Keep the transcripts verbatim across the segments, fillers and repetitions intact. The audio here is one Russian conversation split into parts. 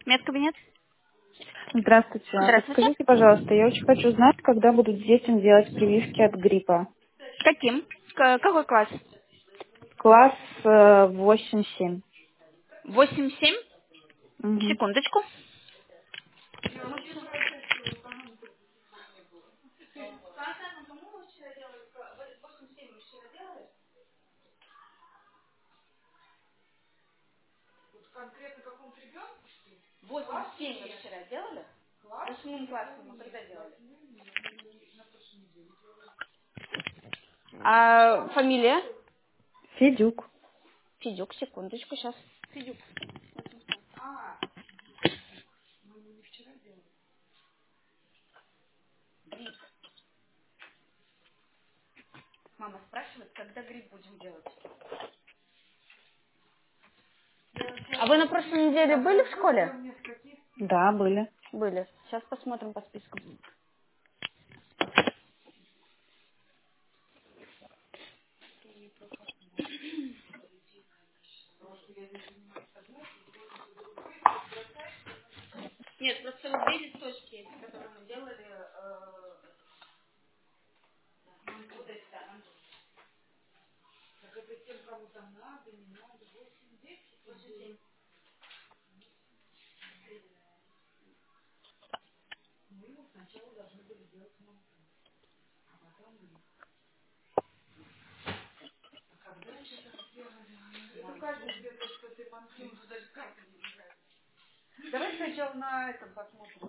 Медкабинет? Здравствуйте. Здравствуйте. Подскажите, пожалуйста, я очень хочу знать, когда будут детям делать прививки от гриппа. Каким? К- какой класс? Класс э, восемь-семь. Восемь-семь. Мгм. Секундочку. Восемь-семь вы вчера делали? Восьмым классом мы когда делали? А фамилия? Федюк. Федюк, секундочку, сейчас. Мама спрашивает, когда грипп будем делать. А вы на прошлой неделе были в школе? Да, были. Были. Сейчас посмотрим по списку. Нет, просто вот две листочки есть, которые мы делали. э, вот эти, да. Давай сначала на этом посмотрим.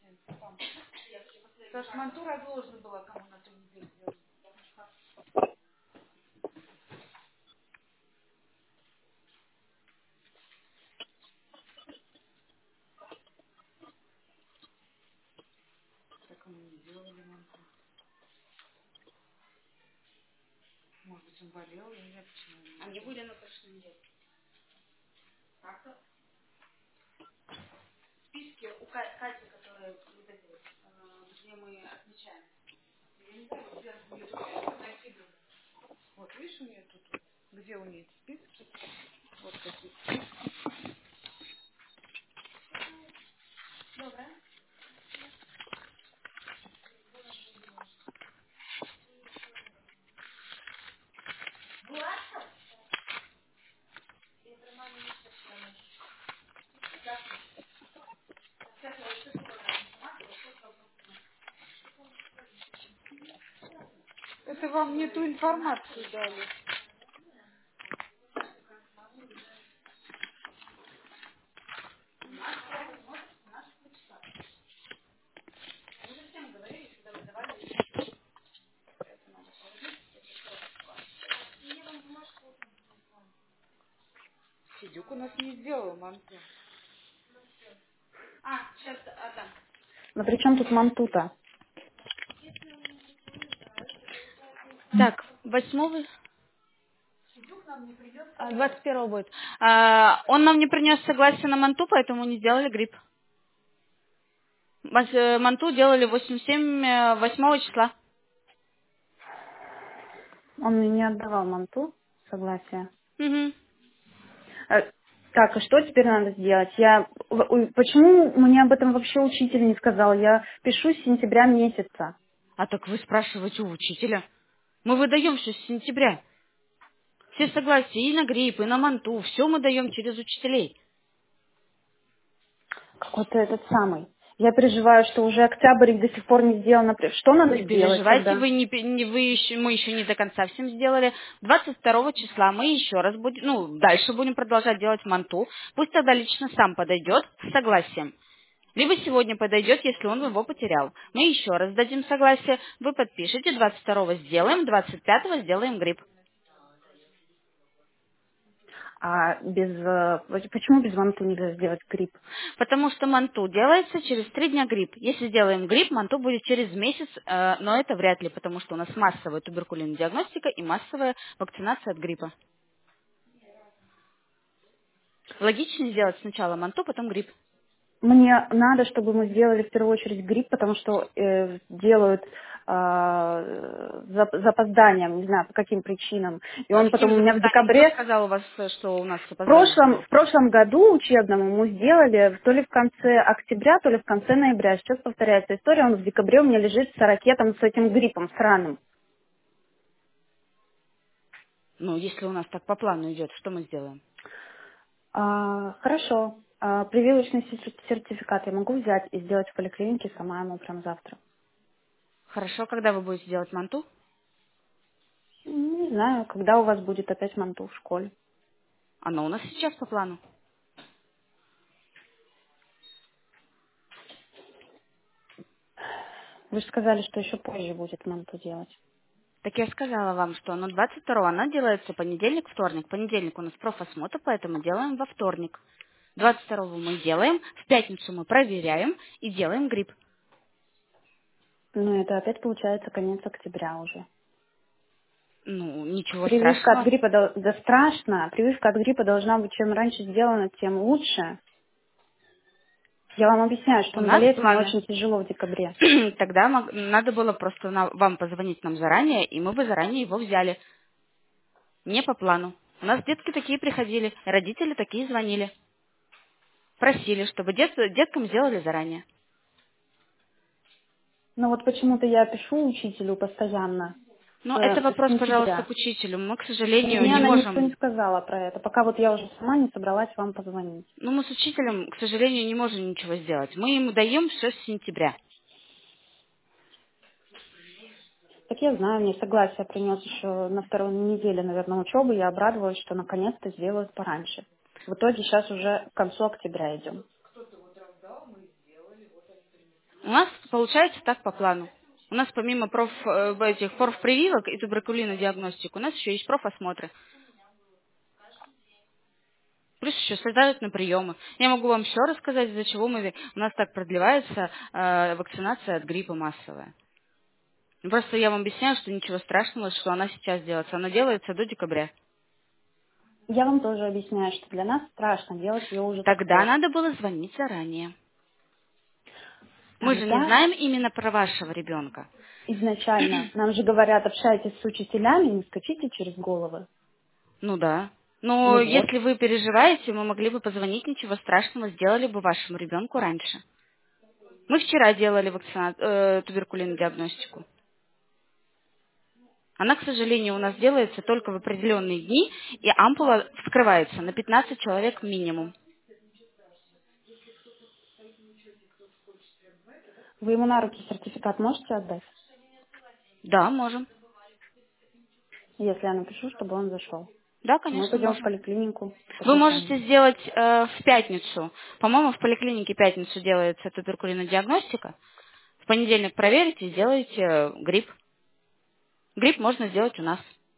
Потому что манту разложена была, кому на ту неделю делать. Так мы не делали манту. Может быть, он болел или нет? Почему он не Они делал? были на прошлой неделе. Списки у Ка- Кати, которые вот эти вот, э, где мы отмечаем. Вот, видишь, у нее тут, вот, где у нее списки? Вот какие. Это вам не ту информацию дали. Сидюк у нас не сделал манту. А, сейчас отдам. Но при чем тут мантута? Так, восьмого, а, двадцать первого будет. А, он нам не принес согласие на манту, поэтому не сделали грипп. Вас, э, Манту делали восемь-семь э, восьмого числа. Он мне не отдавал манту, согласие. Мгм. Э, Так, и что теперь надо сделать? Я в- у- почему мне об этом вообще учитель не сказал? Я пишу с сентября месяца. А так вы спрашиваете у учителя. Мы выдаем все с сентября. Все согласия и на грипп, и на манту. Все мы даем через учителей. Какой-то этот самый. Я переживаю, что уже октябрь и до сих пор не сделано. Что надо Не сделать переживайте, тогда? вы не, пе- не- вы еще, мы еще не до конца всем сделали. двадцать второго числа мы еще раз будем, ну, дальше будем продолжать делать манту. Пусть тогда лично сам подойдет с согласием. Либо сегодня подойдет, если он его потерял. Мы еще раз дадим согласие, вы подпишете, двадцать второго сделаем, двадцать пятого сделаем грипп. А без э, почему без манту нельзя сделать грипп? Потому что манту делается через три дня грипп. Если сделаем грипп, манту будет через месяц, э, но это вряд ли, потому что у нас массовая туберкулинная диагностика и массовая вакцинация от гриппа. Логичнее сделать сначала манту, потом грипп. Мне надо, чтобы мы сделали в первую очередь грипп, потому что э, делают э, за- запозданием, не знаю, по каким причинам. И С он каким потом у меня в запозданием? Кто декабре, сказал у вас, э, что у нас с в опозданием прошлом, будет? в прошлом году учебном мы сделали то ли в конце октября, то ли в конце ноября. Сейчас повторяется история, он в декабре у меня лежит с ракетом, с этим гриппом сраным. Ну, если у нас так по плану идет, что мы сделаем? А, хорошо. А, прививочный сер- сертификат я могу взять и сделать в поликлинике сама ему прям завтра. Хорошо, когда вы будете делать манту? Не знаю, когда у вас будет опять манту в школе. Оно у нас сейчас по плану. Вы же сказали, что еще позже будет манту делать. Так я сказала вам, что оно двадцать второго, она делается понедельник, вторник. Понедельник у нас профосмотр, поэтому делаем во вторник. двадцать второго мы делаем, в пятницу мы проверяем и делаем грипп. Ну, это опять получается конец октября уже. Ну, ничего Прививка от страшного. гриппа, дол- да страшно. Прививка от гриппа должна быть чем раньше сделана, тем лучше. Я вам объясняю, У что он нас болеет мне планы. очень тяжело в декабре. Тогда мог- надо было просто на- вам позвонить нам заранее, и мы бы заранее его взяли. Не по плану. У нас детки такие приходили, родители такие звонили. Просили, чтобы дет- деткам сделали заранее. Но вот почему-то я пишу учителю постоянно Но это э, с вопрос, пожалуйста, сентября. к учителю. Мы, к И сожалению, мне не она ничего не можем. сказала про это, пока вот я уже сама не собралась вам позвонить. Ну, мы с учителем, к сожалению, не можем ничего сделать. Мы ему даем все с сентября. Так я знаю, мне согласие принес еще на второй неделе, наверное, учебы. Я обрадовалась, что наконец-то сделают пораньше. В итоге сейчас уже к концу октября идем. У нас получается так по плану. У нас помимо проф, э, этих профпрививок и туберкулина диагностик, у нас еще есть профосмотры. Плюс еще сажают на приемы. Я могу вам еще рассказать, из-за чего мы, у нас так продлевается э, вакцинация от гриппа массовая. Просто я вам объясняю, что ничего страшного, что она сейчас делается. Она делается до декабря. Я вам тоже объясняю, что для нас страшно делать ее уже так Тогда вот. надо было звонить заранее. Мы же не Тогда знаем именно про вашего ребенка. изначально нам же говорят, общайтесь с учителями, не скачите через головы. Ну да. Но Ну вот. если вы переживаете, мы могли бы позвонить, ничего страшного, сделали бы вашему ребенку раньше. Мы вчера делали вакцина... э, туберкулинную диагностику. Она, к сожалению, у нас делается только в определенные дни, и ампула вскрывается на пятнадцать человек минимум. Вы ему на руки сертификат можете отдать, Да, можем. если я напишу, чтобы он зашел? Да, Мы конечно, пойдем в можем. поликлинику, Вы познакомимся. можете сделать э, в пятницу. По-моему, в поликлинике в пятницу делается туберкулинная диагностика. В понедельник проверите и сделаете э, грипп. Грипп можно сделать у нас.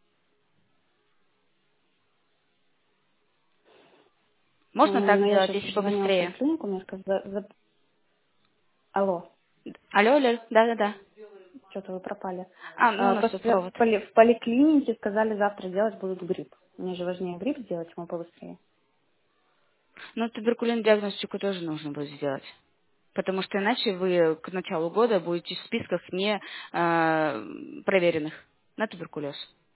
Можно М, так Но я сделать, сейчас если звонила в побыстрее. поликлинику, мне сказали, за- алло, Алло, алло, да-да-да. что-то вы пропали. А, ну у А, нас тут Просто в, провод. поли- в поликлинике сказали, завтра делать будут грипп. Мне же важнее грипп сделать, ему побыстрее. Но туберкулинную диагностику тоже нужно будет сделать. Потому что иначе вы к началу года будете в списках не э, проверенных на туберкулез.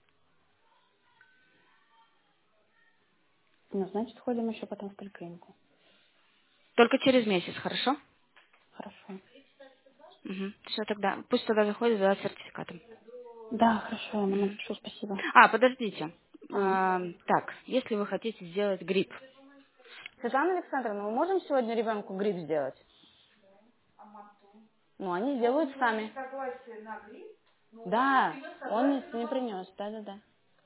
Ну, значит, ходим еще потом в поликлинику. Только через месяц, хорошо? Хорошо. Угу. Все, тогда. Пусть тогда заходит за сертификатом. Да, хорошо, я ему Мгм. напишу, спасибо. А, подождите. М. А, так, если вы хотите сделать грипп. Светлана Александровна, мы можем сегодня ребенку грипп сделать? Ну, они сделают сами. Да, он не, не принес, да-да-да.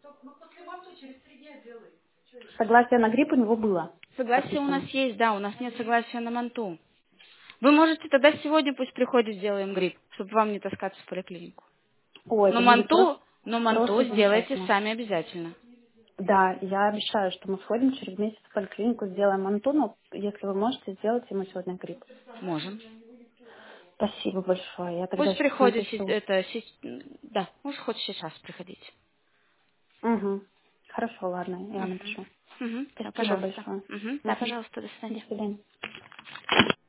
Согласие на грипп у него было Согласие у нас подписано. есть, да, у нас нет согласия на манту. Вы можете тогда сегодня пусть приходит, сделаем грипп, чтобы вам не таскаться в поликлинику. О, Но это будет просто, манту, но манту просто сделайте замечательно. сами обязательно. Да, я обещаю, что мы сходим через месяц в поликлинику, сделаем Антону, если вы можете, сделать ему сегодня грипп. Можем. Спасибо большое. Я тогда Пусть сейчас приходит, се- напишу. это, се- да, может хоть сейчас приходить. Угу. Хорошо, ладно, я Угу. напишу. Угу. Да, Спасибо пожалуйста. большое. Угу. Да, Угу. пожалуйста, до До свидания. свидания.